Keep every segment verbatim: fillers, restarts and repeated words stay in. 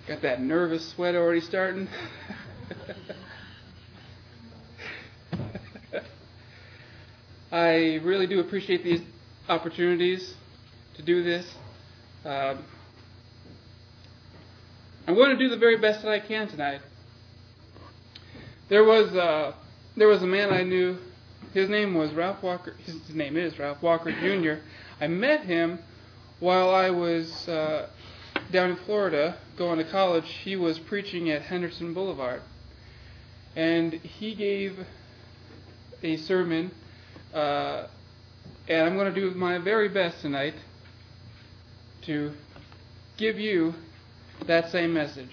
Got that nervous sweat already starting. I really do appreciate these opportunities to do this. Um, I'm going to do the very best that I can tonight. There was uh, there was a man I knew. His name was Ralph Walker. His name is Ralph Walker Junior I met him while I was uh, down in Florida going to college. He was preaching at Henderson Boulevard, and he gave a sermon. Uh, and I'm going to do my very best tonight to give you that same message.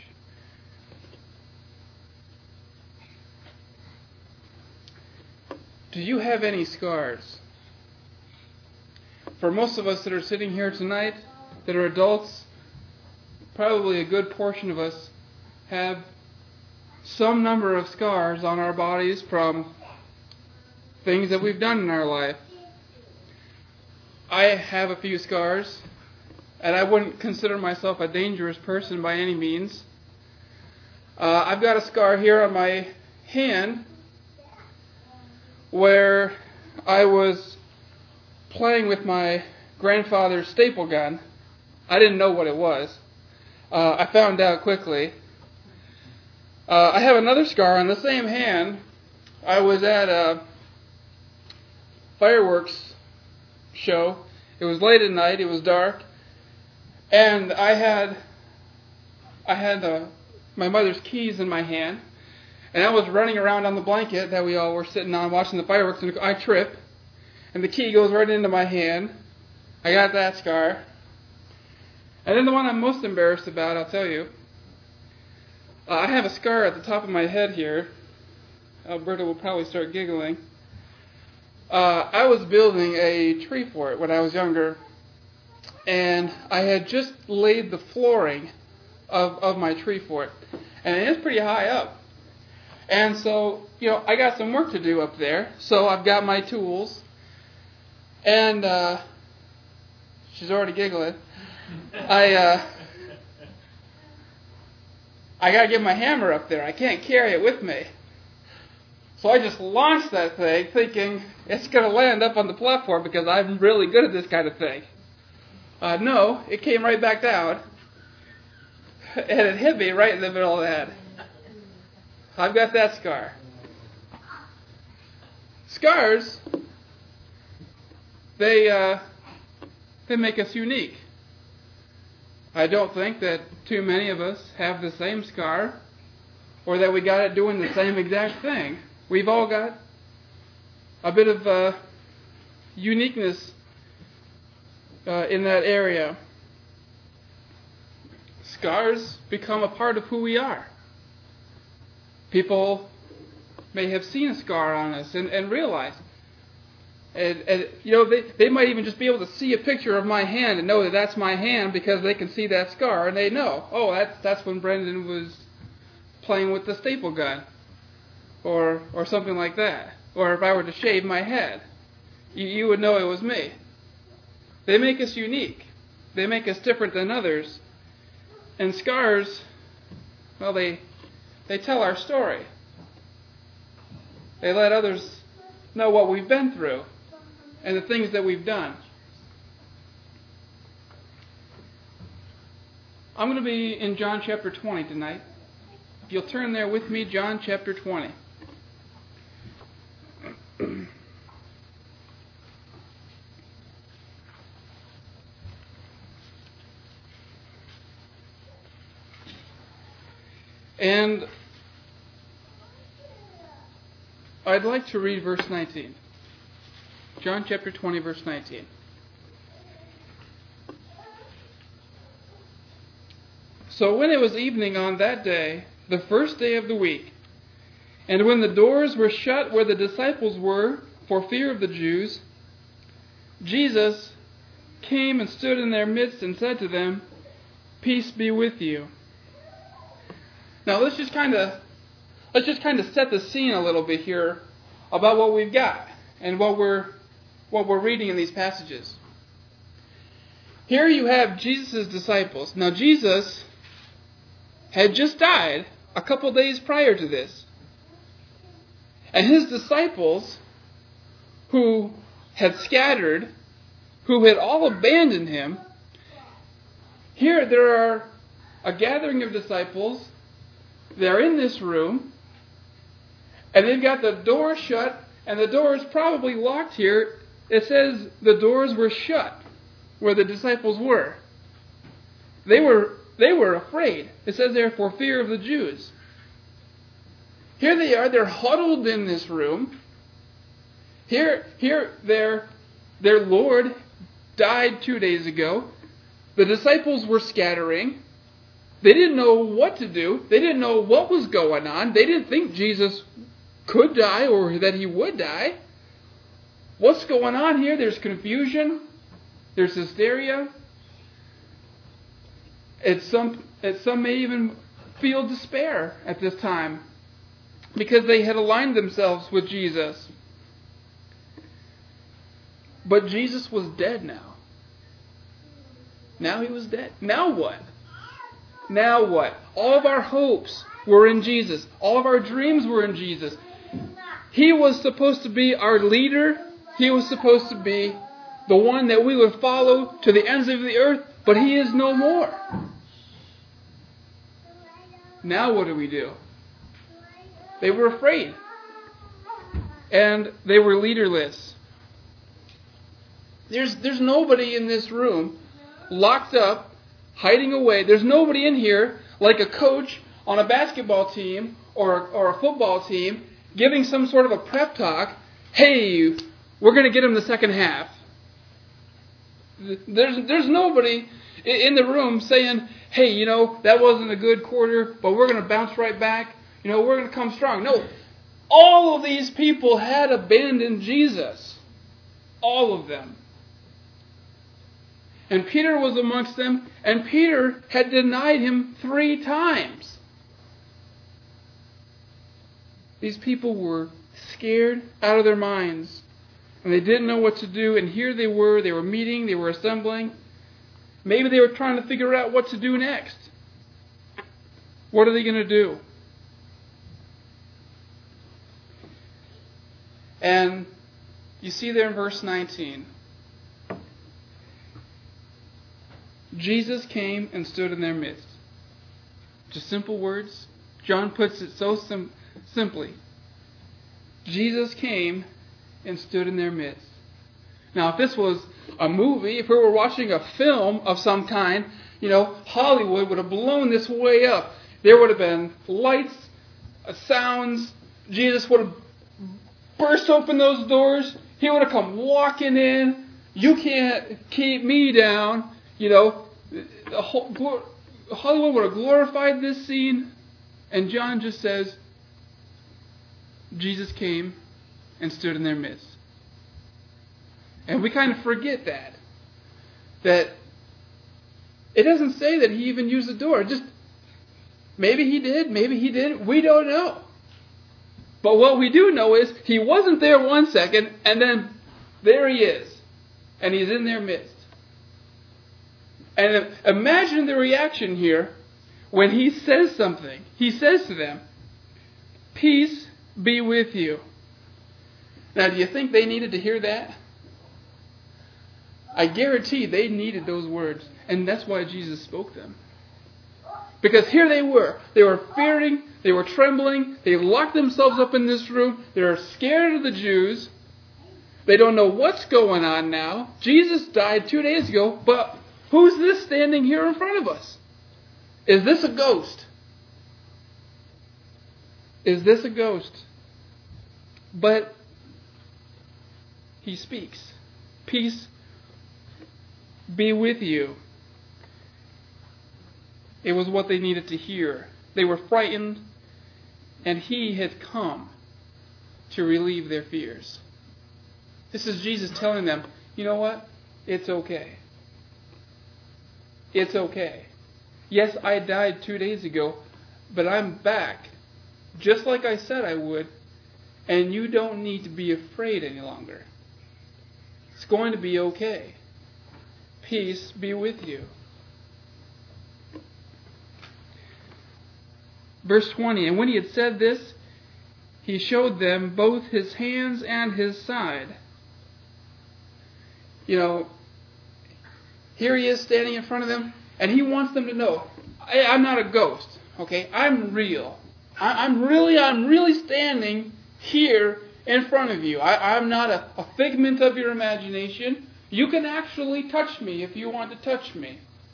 Do you have any scars? For most of us that are sitting here tonight, that are adults, probably a good portion of us have some number of scars on our bodies from things that we've done in our life. I have a few scars, and I wouldn't consider myself a dangerous person by any means. Uh, I've got a scar here on my hand where I was playing with my grandfather's staple gun. I didn't know what it was. Uh, I found out quickly. Uh, I have another scar on the same hand. I was at a fireworks show. It was late at night. It was dark, and I had I had uh, my mother's keys in my hand, and I was running around on the blanket that we all were sitting on watching the fireworks, and I trip, and the key goes right into my hand. I got that scar. And then the one I'm most embarrassed about, I'll tell you. Uh, I have a scar at the top of my head here. Alberta will probably start giggling. Uh, I was building a tree fort when I was younger, and I had just laid the flooring of, of my tree fort, and it's pretty high up. And so, you know, I got some work to do up there, so I've got my tools, and uh, she's already giggling. I uh, I got to get my hammer up there. I can't carry it with me. So I just launched that thing thinking it's going to land up on the platform because I'm really good at this kind of thing. Uh, no, it came right back down. And it hit me right in the middle of the head. I've got that scar. Scars, they, uh, they make us unique. I don't think that too many of us have the same scar or that we got it doing the same exact thing. We've all got a bit of uh, uniqueness uh, in that area. Scars become a part of who we are. People may have seen a scar on us and, and realize. And, and you know, they, they might even just be able to see a picture of my hand and know that that's my hand because they can see that scar and they know, oh, that's, that's when Brendan was playing with the staple gun. Or or something like that. Or if I were to shave my head, you, you would know it was me. They make us unique. They make us different than others. And scars, well, they they tell our story. They let others know what we've been through and the things that we've done. I'm going to be in John chapter twenty tonight. If you'll turn there with me, John chapter twenty. And I'd like to read verse nineteen. John chapter twenty, verse nineteen. So when it was evening on that day, the first day of the week, and when the doors were shut where the disciples were for fear of the Jews, Jesus came and stood in their midst and said to them, "Peace be with you." Now let's just kind of let's just kind of set the scene a little bit here about what we've got and what we're what we're reading in these passages. Here you have Jesus' disciples. Now Jesus had just died a couple days prior to this. And his disciples, who had scattered, who had all abandoned him, here there are a gathering of disciples. They're in this room, and they've got the door shut, and the door is probably locked here. It says the doors were shut where the disciples were. They were they were afraid. It says there for fear of the Jews. Here they are, they're huddled in this room. Here, here their, their Lord died two days ago. The disciples were scattering. They didn't know what to do. They didn't know what was going on. They didn't think Jesus could die or that he would die. What's going on here? There's confusion. There's hysteria. It's some, it's some may even feel despair at this time because they had aligned themselves with Jesus. But Jesus was dead now. Now he was dead. Now what? Now what? All of our hopes were in Jesus. All of our dreams were in Jesus. He was supposed to be our leader. He was supposed to be the one that we would follow to the ends of the earth. But he is no more. Now what do we do? They were afraid. And they were leaderless. There's, there's nobody in this room locked up, hiding away. There's nobody in here like a coach on a basketball team or, or a football team giving some sort of a prep talk. Hey, we're going to get them the second half. There's, there's nobody in the room saying, hey, you know, that wasn't a good quarter, but we're going to bounce right back. You know, we're going to come strong. No, all of these people had abandoned Jesus. All of them. And Peter was amongst them, and Peter had denied him three times. These people were scared out of their minds, and they didn't know what to do, and here they were, they were meeting, they were assembling. Maybe they were trying to figure out what to do next. What are they going to do? And you see there in verse nineteen, Jesus came and stood in their midst. Just simple words. John puts it so sim- simply. Jesus came and stood in their midst. Now, if this was a movie, if we were watching a film of some kind, you know, Hollywood would have blown this way up. There would have been lights, sounds. Jesus would have burst open those doors. He would have come walking in. You can't keep me down. You know, the whole, Hollywood would have glorified this scene. And John just says, Jesus came and stood in their midst. And we kind of forget that. That it doesn't say that he even used the door. Just maybe he did, maybe he didn't. We don't know. But what we do know is he wasn't there one second, and then there he is. And he's in their midst. And imagine the reaction here when he says something. He says to them, peace be with you. Now, do you think they needed to hear that? I guarantee they needed those words. And that's why Jesus spoke them. Because here they were. They were fearing. They were trembling. They locked themselves up in this room. They're scared of the Jews. They don't know what's going on now. Jesus died two days ago. But who's this standing here in front of us? Is this a ghost? Is this a ghost? But he speaks. Peace be with you. It was what they needed to hear. They were frightened, and he had come to relieve their fears. This is Jesus telling them, you know what? It's okay. It's okay. Yes, I died two days ago, but I'm back, just like I said I would, and you don't need to be afraid any longer. It's going to be okay. Peace be with you. Verse twenty, and when he had said this, he showed them both his hands and his side. You know, here he is standing in front of them, and he wants them to know, I, I'm not a ghost, okay? I'm real. I, I'm really, I'm really standing here in front of you. I, I'm not a, a figment of your imagination. You can actually touch me if you want to touch me.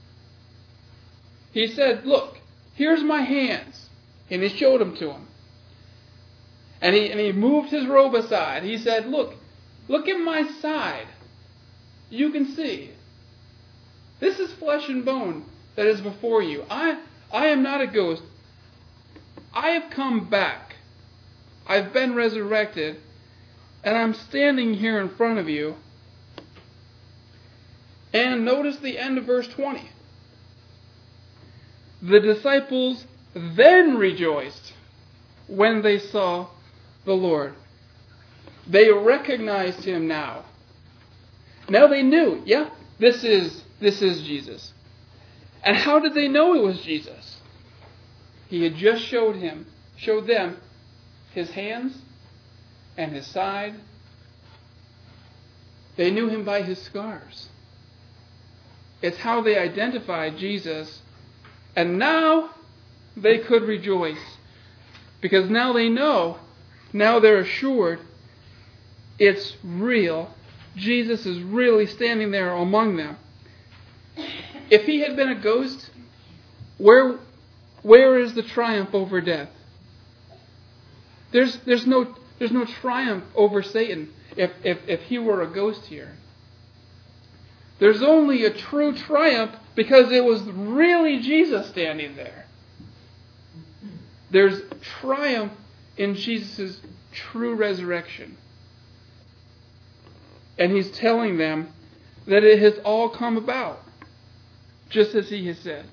He said, look, here's my hands. And he showed them to him. And he, and he moved his robe aside. He said, look, look at my side. You can see. This is flesh and bone that is before you. I, I am not a ghost. I have come back. I've been resurrected. And I'm standing here in front of you. And notice the end of verse twenty. The disciples then rejoiced when they saw the Lord. They recognized him now. Now they knew, yeah, this is this is Jesus. And how did they know it was Jesus? He had just showed him, showed them his hands and his side. They knew him by his scars. It's how they identified Jesus. And now they could rejoice. Because now they know, now they're assured, it's real. Jesus is really standing there among them. If he had been a ghost, where, where is the triumph over death? There's, there's, no, there's no triumph over Satan if, if, if he were a ghost here. There's only a true triumph because it was really Jesus standing there. There's triumph in Jesus' true resurrection. And he's telling them that it has all come about, just as he has said.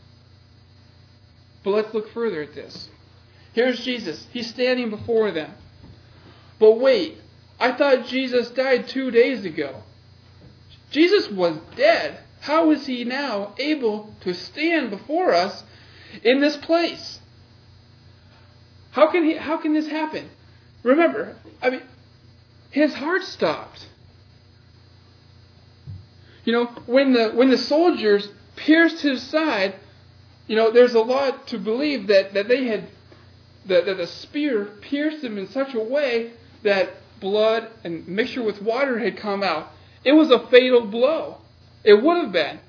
But let's look further at this. Here's Jesus. He's standing before them. But wait, I thought Jesus died two days ago. Jesus was dead. How is he now able to stand before us in this place? How can he, how can this happen? Remember, I mean, his heart stopped. You know, when the when the soldiers pierced his side, you know, there's a lot to believe that, that they had that, that the spear pierced him in such a way that blood and mixture with water had come out. It was a fatal blow. It would have been.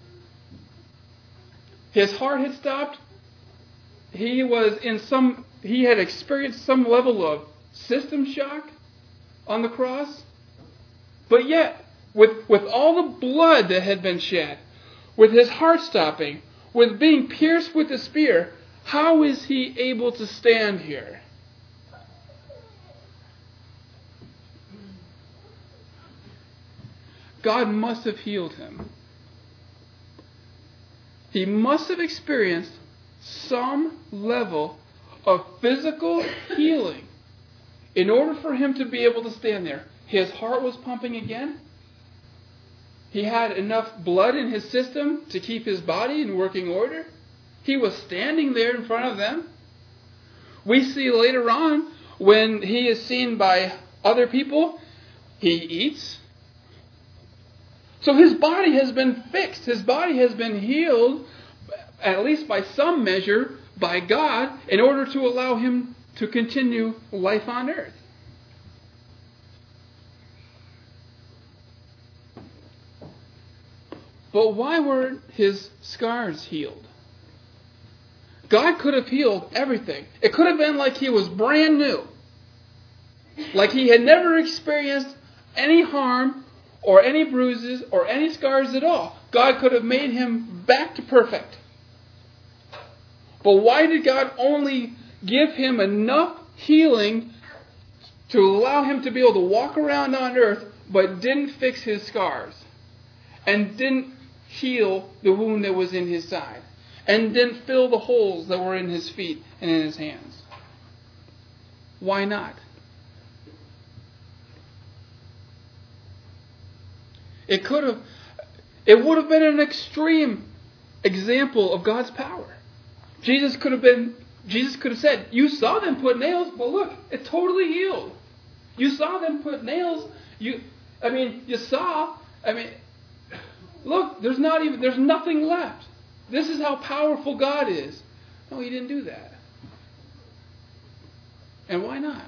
His heart had stopped. He was in some, he had experienced some level of system shock on the cross. But yet, with, with all the blood that had been shed, with his heart stopping, with being pierced with the spear, how is he able to stand here? God must have healed him. He must have experienced some level of physical healing in order for him to be able to stand there. His heart was pumping again. He had enough blood in his system to keep his body in working order. He was standing there in front of them. We see later on when he is seen by other people, he eats. So his body has been fixed. His body has been healed, at least by some measure, by God, in order to allow him to continue life on earth. But why weren't his scars healed? God could have healed everything. It could have been like he was brand new. Like he had never experienced any harm or any bruises, or any scars at all. God could have made him back to perfect. But why did God only give him enough healing to allow him to be able to walk around on earth, but didn't fix his scars? And didn't heal the wound that was in his side? And didn't fill the holes that were in his feet and in his hands? Why not? It could have, it would have been an extreme example of God's power. Jesus could have been Jesus could have said, you saw them put nails, but look, it's totally healed. You saw them put nails. You, I mean, you saw, I mean, look, there's not even, there's nothing left. This is how powerful God is. No, he didn't do that. And why not?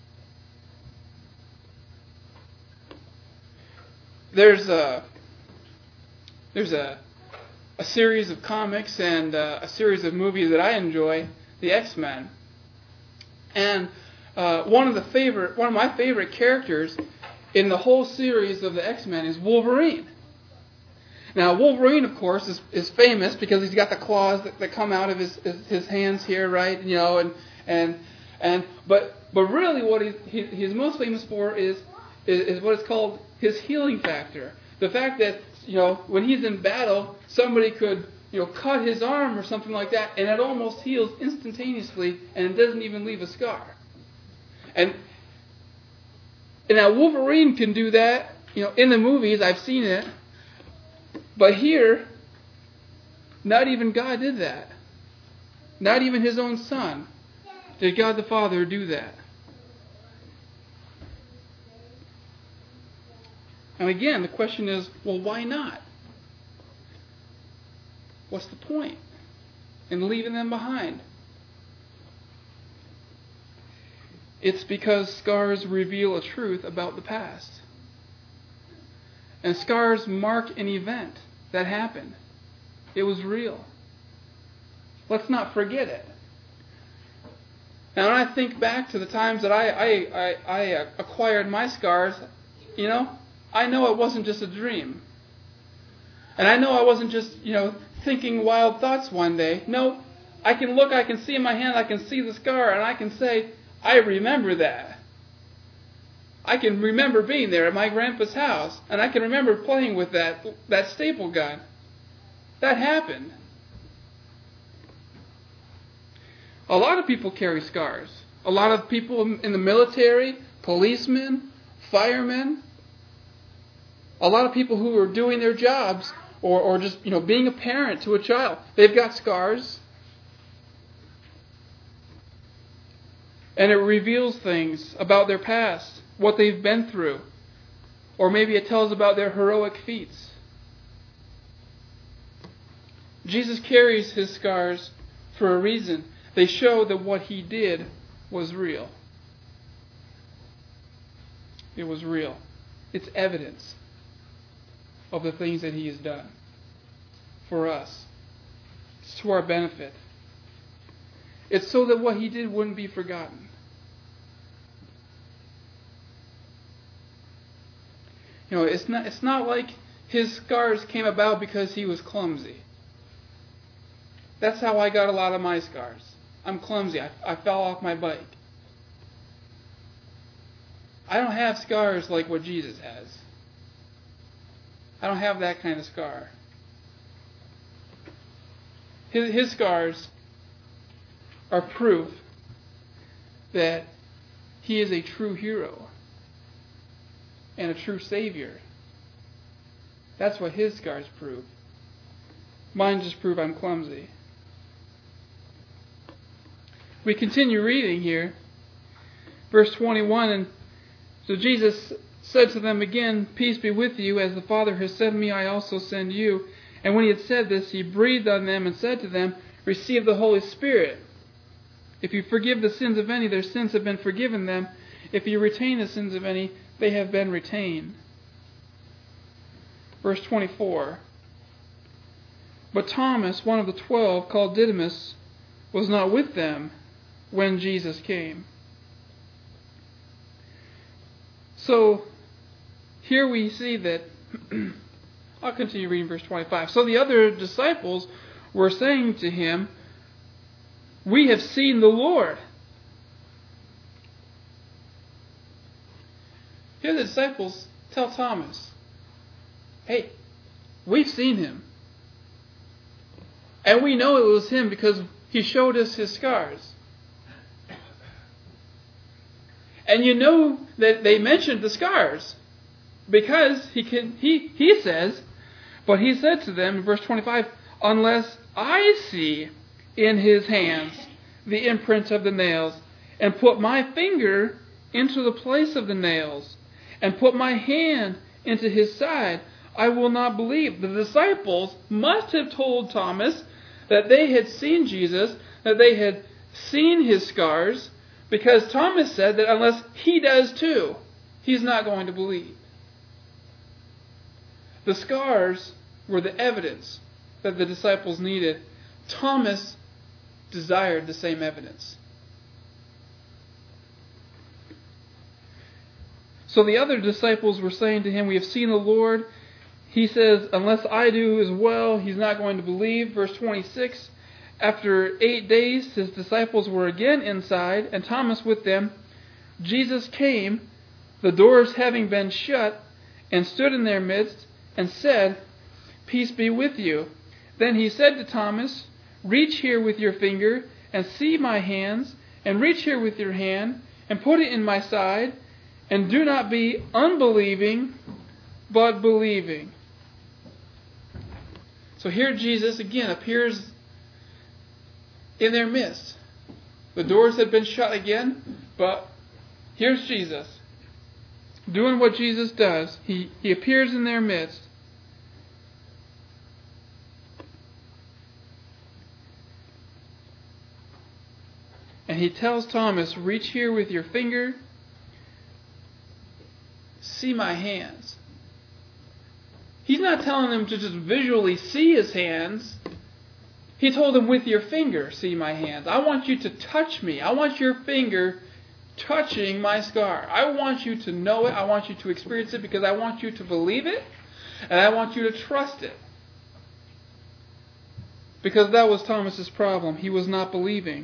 There's a, there's a, a series of comics and uh, a series of movies that I enjoy, the X-Men. And uh, one of the favorite, one of my favorite characters in the whole series of the X-Men is Wolverine. Now, Wolverine, of course, is, is famous because he's got the claws that, that come out of his, his his hands here, right? You know, and and and but but really, what he's he, he's most famous for is, is is what is called his healing factor. The fact that, you know, when he's in battle, somebody could, you know, cut his arm or something like that, and it almost heals instantaneously, and it doesn't even leave a scar. And and now Wolverine can do that, you know, in the movies. I've seen it. But here, not even God did that. Not even his own Son did God the Father do that. And again, the question is, well, why not? What's the point in leaving them behind? It's because scars reveal a truth about the past. And scars mark an event that happened. It was real. Let's not forget it. Now, when I think back to the times that I, I, I, I acquired my scars, you know, I know it wasn't just a dream. And I know I wasn't just, you know, thinking wild thoughts one day. No, I can look, I can see in my hand, I can see the scar, and I can say, I remember that. I can remember being there at my grandpa's house, and I can remember playing with that that staple gun. That happened. A lot of people carry scars. A lot of people in the military, policemen, firemen, a lot of people who are doing their jobs, or, or just, you know, being a parent to a child, they've got scars. And it reveals things about their past, what they've been through. Or maybe it tells about their heroic feats. Jesus carries his scars for a reason. They show that what he did was real. It was real. It's evidence of the things that he has done for us. It's to our benefit. It's so that what he did wouldn't be forgotten. You know, it's not it's not like his scars came about because he was clumsy. That's how I got a lot of my scars. I'm clumsy. I, I fell off my bike. I don't have scars like what Jesus has. I don't have that kind of scar. His, his scars are proof that he is a true hero and a true Savior. That's what his scars prove. Mine just prove I'm clumsy. We continue reading here. Verse twenty-one, and so Jesus said to them again, "Peace be with you. As the Father has sent me, I also send you." And when he had said this, he breathed on them and said to them, "Receive the Holy Spirit. If you forgive the sins of any, their sins have been forgiven them. If you retain the sins of any, they have been retained." Verse twenty-four. But Thomas, one of the twelve, called Didymus, was not with them when Jesus came. So, here we see that, I'll continue reading verse twenty-five. So the other disciples were saying to him, "We have seen the Lord." Here the disciples tell Thomas, "Hey, we've seen him. And we know it was him because he showed us his scars." And you know that they mentioned the scars because he can. He, he says, but he said to them in verse twenty-five, "Unless I see in his hands the imprint of the nails, and put my finger into the place of the nails, and put my hand into his side, I will not believe. The disciples must have told Thomas that they had seen Jesus, that they had seen his scars, because Thomas said that unless he does too, he's not going to believe. The scars were the evidence that the disciples needed. Thomas desired the same evidence. So the other disciples were saying to him, we have seen the Lord. He says, unless I do as well, he's not going to believe. Verse twenty-six, after eight days, his disciples were again inside, and Thomas with them. Jesus came, the doors having been shut, and stood in their midst, and said, peace be with you. Then he said to Thomas, reach here with your finger, and see my hands, and reach here with your hand, and put it in my side, and do not be unbelieving, but believing. So here Jesus again appears in their midst. The doors had been shut again, but here's Jesus. Doing what Jesus does. He, he appears in their midst. And he tells Thomas, reach here with your finger. See my hands. He's not telling them to just visually see his hands. He told them, with your finger, see my hands. I want you to touch me. I want your finger touching my scar. I want you to know it. I want you to experience it because I want you to believe it. And I want you to trust it. Because that was Thomas's problem. He was not believing.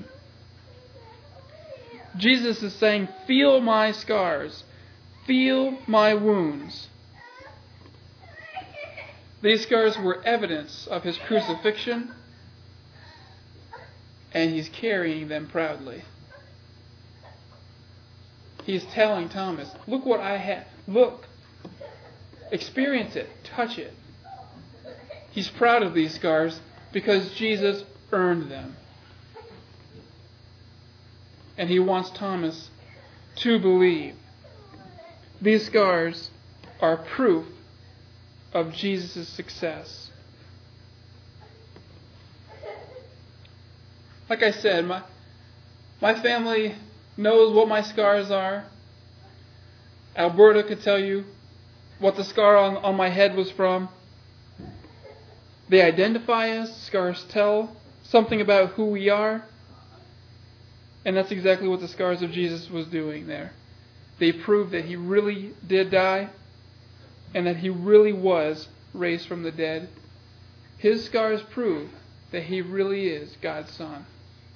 Jesus is saying, feel my scars. Feel my wounds. These scars were evidence of his crucifixion, and he's carrying them proudly. He's telling Thomas, look what I have. Look. Experience it. Touch it. He's proud of these scars because Jesus earned them. And he wants Thomas to believe. These scars are proof of Jesus' success. Like I said, my, my family knows what my scars are. Alberta could tell you what the scar on, on my head was from. They identify us. Scars tell something about who we are. And that's exactly what the scars of Jesus was doing there. They prove that he really did die and that he really was raised from the dead. His scars prove that he really is God's Son.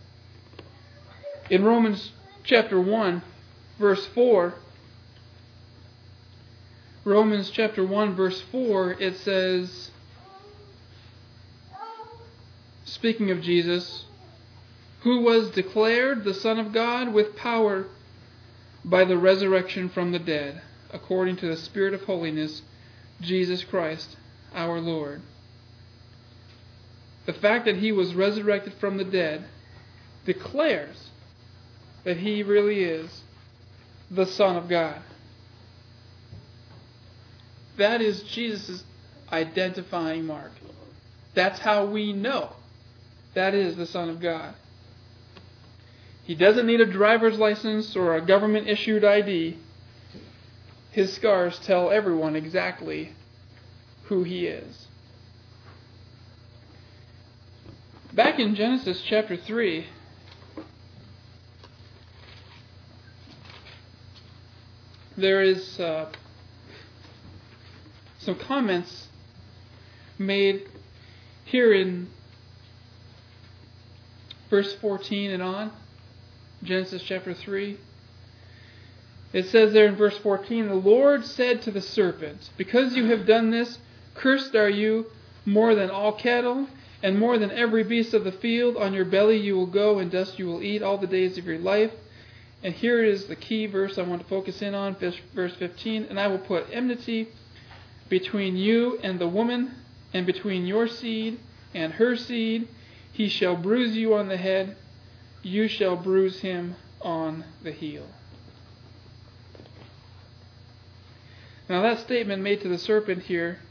In Romans chapter one, verse four, Romans chapter one, verse four, it says, speaking of Jesus, who was declared the Son of God with power by the resurrection from the dead, according to the Spirit of holiness, Jesus Christ, our Lord. The fact that he was resurrected from the dead declares that he really is the Son of God. That is Jesus' identifying mark. That's how we know that is the Son of God. He doesn't need a driver's license or a government-issued I D. His scars tell everyone exactly who he is. Back in Genesis chapter three, there is uh, some comments made here in verse fourteen and on. Genesis chapter three. It says there in verse fourteen, the Lord said to the serpent, because you have done this, cursed are you more than all cattle, and more than every beast of the field. On your belly you will go, and dust you will eat all the days of your life. And here is the key verse I want to focus in on, verse fifteen. And I will put enmity between you and the woman, and between your seed and her seed. He shall bruise you on the head, you shall bruise him on the heel. Now that statement made to the serpent here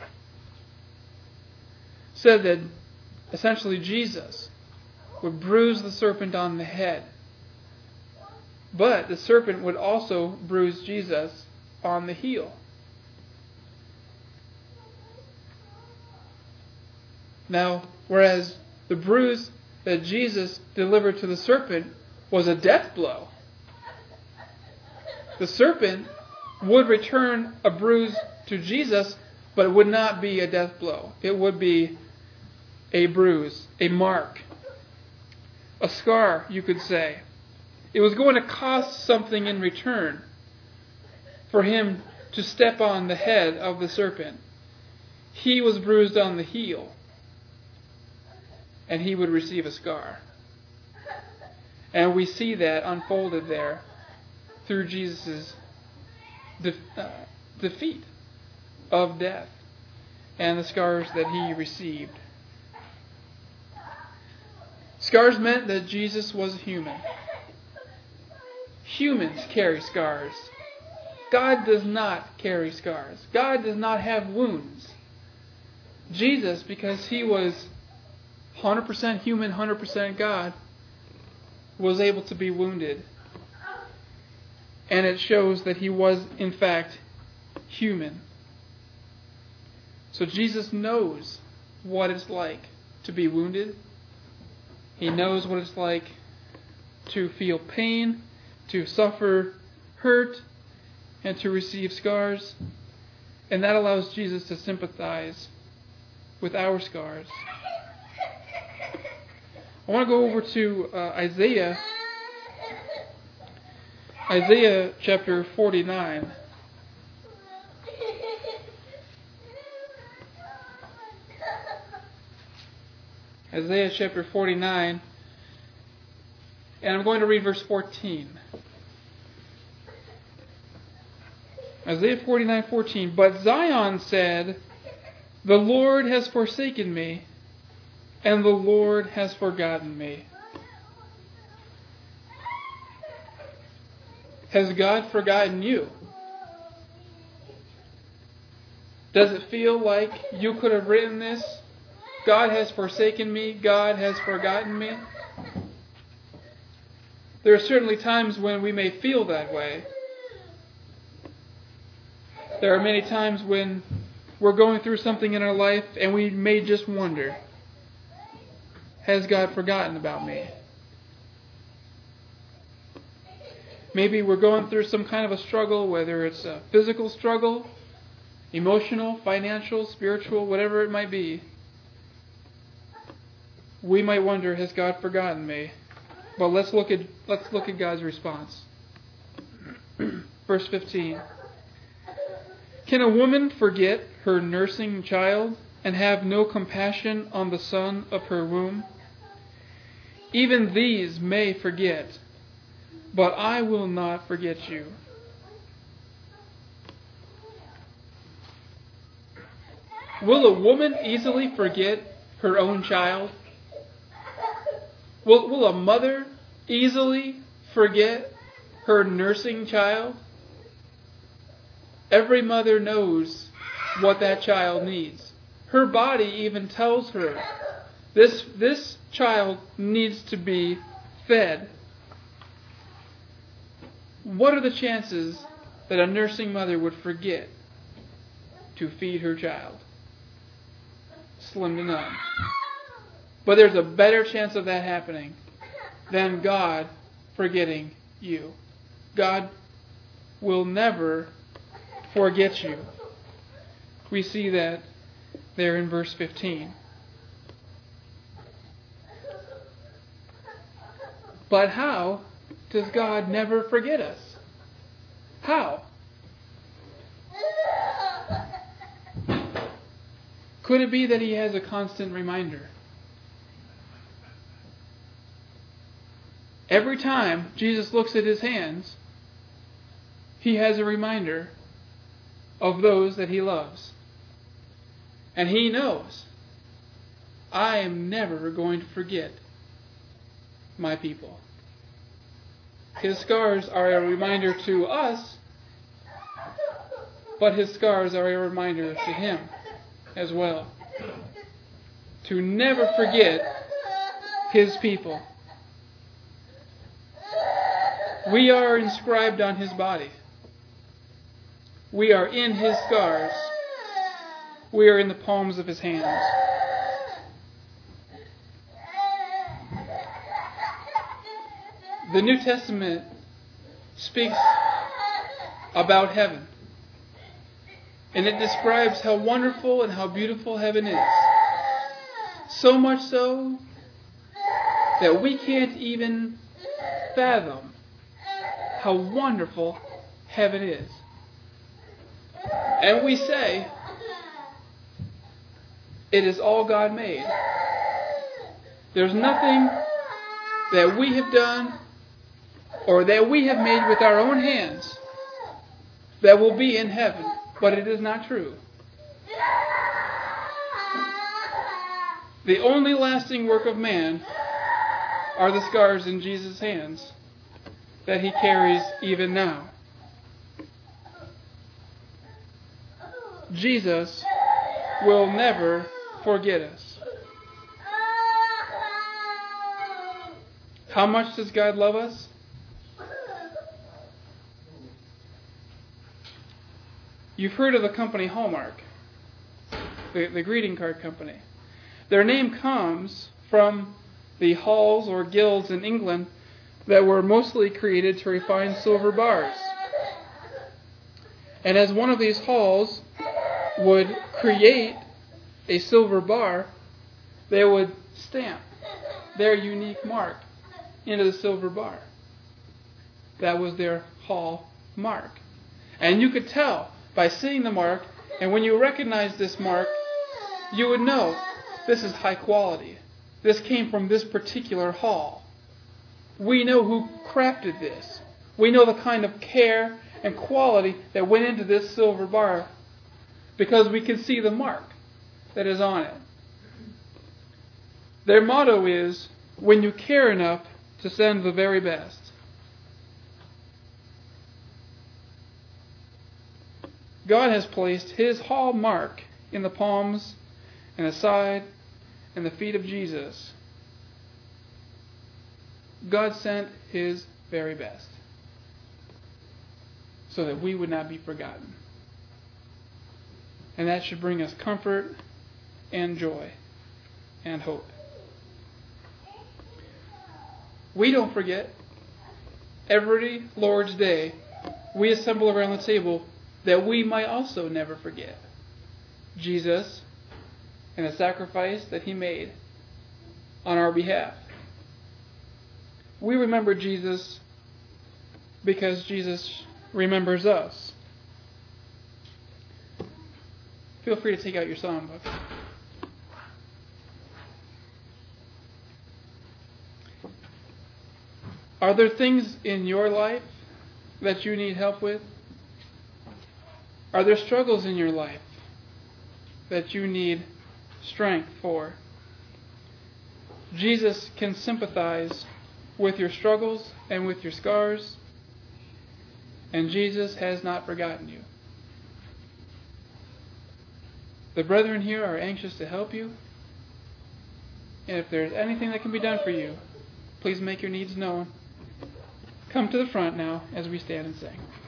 said that essentially Jesus would bruise the serpent on the head. But the serpent would also bruise Jesus on the heel. Now, whereas the bruise that Jesus delivered to the serpent was a death blow, the serpent would return a bruise to Jesus, but it would not be a death blow. It would be a bruise, a mark, a scar, you could say. It was going to cost something in return for him to step on the head of the serpent. He was bruised on the heel, and he would receive a scar. And we see that unfolded there through Jesus' de- uh, defeat of death and the scars that he received. Scars meant that Jesus was human. Humans carry scars. God does not carry scars. God does not have wounds. Jesus, because he was one hundred percent human, one hundred percent God, was able to be wounded. And it shows that he was, in fact, human. So Jesus knows what it's like to be wounded. He knows what it's like to feel pain, to suffer hurt, and to receive scars. And that allows Jesus to sympathize with our scars. I want to go over to uh, Isaiah, Isaiah chapter forty-nine. Isaiah chapter forty-nine, and I'm going to read verse fourteen. Isaiah forty-nine fourteen. But Zion said, "The Lord has forsaken me, and the Lord has forgotten me." Has God forgotten you? Does it feel like you could have written this? God has forsaken me. God has forgotten me. There are certainly times when we may feel that way. There are many times when we're going through something in our life and we may just wonder, has God forgotten about me? Maybe we're going through some kind of a struggle, whether it's a physical struggle, emotional, financial, spiritual, whatever it might be. We might wonder, has God forgotten me? But let's look at let's look at God's response. Verse fifteen. Can a woman forget her nursing child and have no compassion on the son of her womb? Even these may forget, but I will not forget you. Will a woman easily forget her own child? Will, will a mother easily forget her nursing child? Every mother knows what that child needs. Her body even tells her, this, this child needs to be fed. What are the chances that a nursing mother would forget to feed her child? Slim to none. But there's a better chance of that happening than God forgetting you. God will never forget you. We see that there in verse fifteen. But how does God never forget us? How? Could it be that He has a constant reminder? Every time Jesus looks at His hands, He has a reminder of those that He loves. And He knows, I am never going to forget my people. His scars are a reminder to us, but his scars are a reminder to him as well. To never forget his people. We are inscribed on his body. We are in his scars. We are in the palms of his hands. The New Testament speaks about heaven. And it describes how wonderful and how beautiful heaven is. So much so that we can't even fathom how wonderful heaven is. And we say, it is all God made. There's nothing that we have done or that we have made with our own hands that will be in heaven. But it is not true. The only lasting work of man are the scars in Jesus' hands that he carries even now. Jesus will never forget us. How much does God love us? You've heard of the company Hallmark, the, the greeting card company. Their name comes from the halls or guilds in England that were mostly created to refine silver bars. And as one of these halls would create a silver bar, they would stamp their unique mark into the silver bar. That was their hall mark. And you could tell by seeing the mark, and when you recognize this mark, you would know this is high quality. This came from this particular hall. We know who crafted this. We know the kind of care and quality that went into this silver bar because we can see the mark that is on it. Their motto is, when you care enough to send the very best. God has placed his hallmark in the palms and the side and the feet of Jesus. God sent his very best so that we would not be forgotten. And that should bring us comfort and joy and hope. We don't forget. Every Lord's Day, we assemble around the table that we might also never forget Jesus and the sacrifice that he made on our behalf. We remember Jesus because Jesus remembers us. Feel free to take out your songbook. Are there things in your life that you need help with? Are there struggles in your life that you need strength for? Jesus can sympathize with your struggles and with your scars, and Jesus has not forgotten you. The brethren here are anxious to help you, and if there's anything that can be done for you, please make your needs known. Come to the front now as we stand and sing.